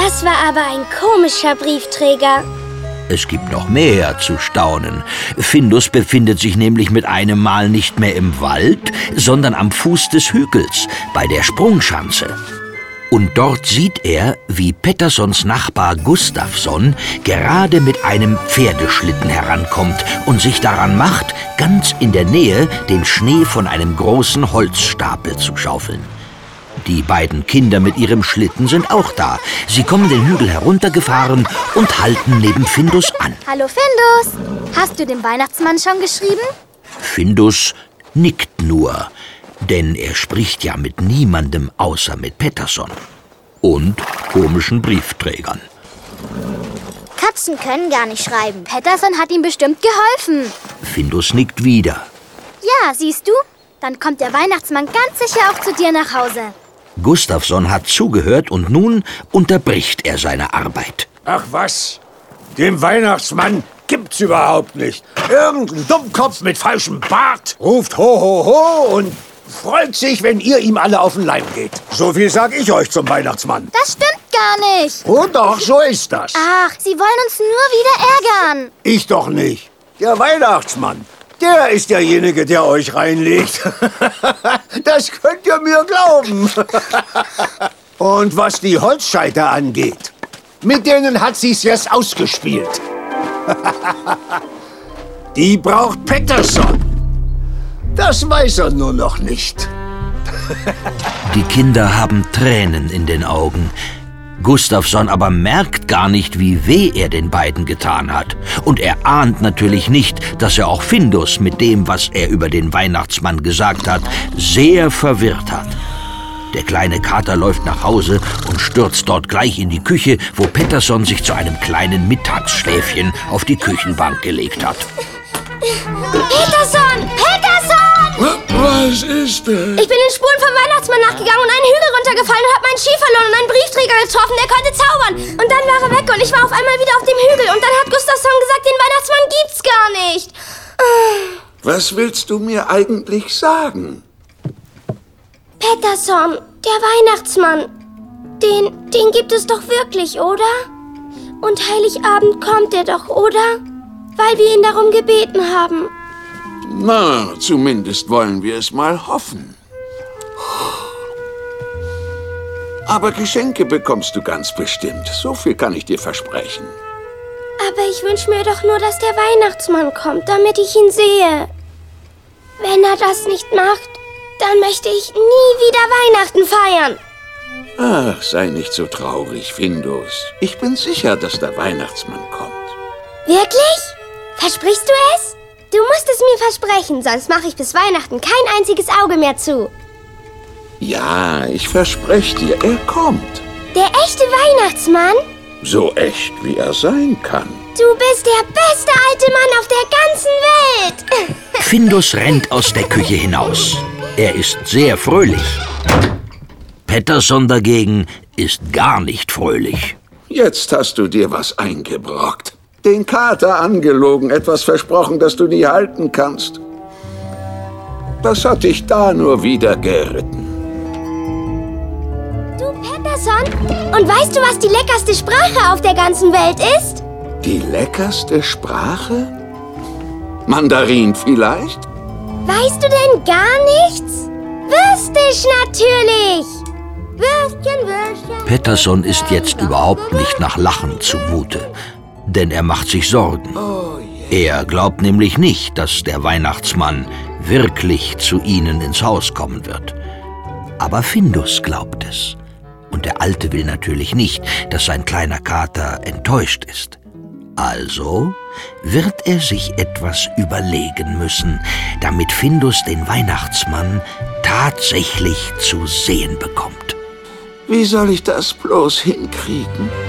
Das war aber ein komischer Briefträger. Es gibt noch mehr zu staunen. Findus befindet sich nämlich mit einem Mal nicht mehr im Wald, sondern am Fuß des Hügels, bei der Sprungschanze. Und dort sieht er, wie Petterssons Nachbar Gustafsson gerade mit einem Pferdeschlitten herankommt und sich daran macht, ganz in der Nähe den Schnee von einem großen Holzstapel zu schaufeln. Die beiden Kinder mit ihrem Schlitten sind auch da. Sie kommen den Hügel heruntergefahren und halten neben Findus an. Hallo Findus, hast du dem Weihnachtsmann schon geschrieben? Findus nickt nur, denn er spricht ja mit niemandem außer mit Pettersson und komischen Briefträgern. Katzen können gar nicht schreiben. Pettersson hat ihm bestimmt geholfen. Findus nickt wieder. Ja, siehst du? Dann kommt der Weihnachtsmann ganz sicher auch zu dir nach Hause. Gustafsson hat zugehört und nun unterbricht er seine Arbeit. Ach was, den Weihnachtsmann gibt's überhaupt nicht. Irgendein Dummkopf mit falschem Bart ruft ho, ho, ho und freut sich, wenn ihr ihm alle auf den Leim geht. So viel sag ich euch zum Weihnachtsmann. Das stimmt gar nicht. Oh doch, so ist das. Ach, Sie wollen uns nur wieder ärgern. Ich doch nicht. Der Weihnachtsmann, der ist derjenige, der euch reinlegt. Das könnt ihr mir glauben. Und was die Holzscheiter angeht, mit denen hat sie's jetzt ausgespielt. Die braucht Pettersson. Das weiß er nur noch nicht. Die Kinder haben Tränen in den Augen. Gustafsson aber merkt gar nicht, wie weh er den beiden getan hat. Und er ahnt natürlich nicht, dass er auch Findus mit dem, was er über den Weihnachtsmann gesagt hat, sehr verwirrt hat. Der kleine Kater läuft nach Hause und stürzt dort gleich in die Küche, wo Pettersson sich zu einem kleinen Mittagsschläfchen auf die Küchenbank gelegt hat. Pettersson! Pettersson! Was ist denn? Ich bin den Spuren vom Weihnachtsmann nachgegangen und einen Hügel runtergefallen und habe meinen Ski verloren und einen Briefträger getroffen, der konnte zaubern. Und dann war er weg und ich war auf einmal wieder auf dem Hügel. Und dann hat Gustafsson gesagt, den Weihnachtsmann gibt's gar nicht. Was willst du mir eigentlich sagen? Pettersson, der Weihnachtsmann, den gibt es doch wirklich, oder? Und Heiligabend kommt er doch, oder? Weil wir ihn darum gebeten haben. Na, zumindest wollen wir es mal hoffen. Aber Geschenke bekommst du ganz bestimmt. So viel kann ich dir versprechen. Aber ich wünsche mir doch nur, dass der Weihnachtsmann kommt, damit ich ihn sehe. Wenn er das nicht macht, dann möchte ich nie wieder Weihnachten feiern. Ach, sei nicht so traurig, Findus. Ich bin sicher, dass der Weihnachtsmann kommt. Wirklich? Versprichst du es? Du musst es mir versprechen, sonst mache ich bis Weihnachten kein einziges Auge mehr zu. Ja, ich verspreche dir, er kommt. Der echte Weihnachtsmann? So echt, wie er sein kann. Du bist der beste alte Mann auf der ganzen Welt. Findus rennt aus der Küche hinaus. Er ist sehr fröhlich. Pettersson dagegen ist gar nicht fröhlich. Jetzt hast du dir was eingebrockt. Den Kater angelogen, etwas versprochen, das du nie halten kannst. Das hat dich da nur wieder geritten. Du, Pettersson, und weißt du, was die leckerste Sprache auf der ganzen Welt ist? Die leckerste Sprache? Mandarin vielleicht? Weißt du denn gar nichts? Würstisch natürlich! Würstchen, Würstchen. Pettersson ist jetzt überhaupt nicht nach Lachen zumute, denn er macht sich Sorgen. Er glaubt nämlich nicht, dass der Weihnachtsmann wirklich zu ihnen ins Haus kommen wird. Aber Findus glaubt es. Und der Alte will natürlich nicht, dass sein kleiner Kater enttäuscht ist. Also wird er sich etwas überlegen müssen, damit Findus den Weihnachtsmann tatsächlich zu sehen bekommt. Wie soll ich das bloß hinkriegen?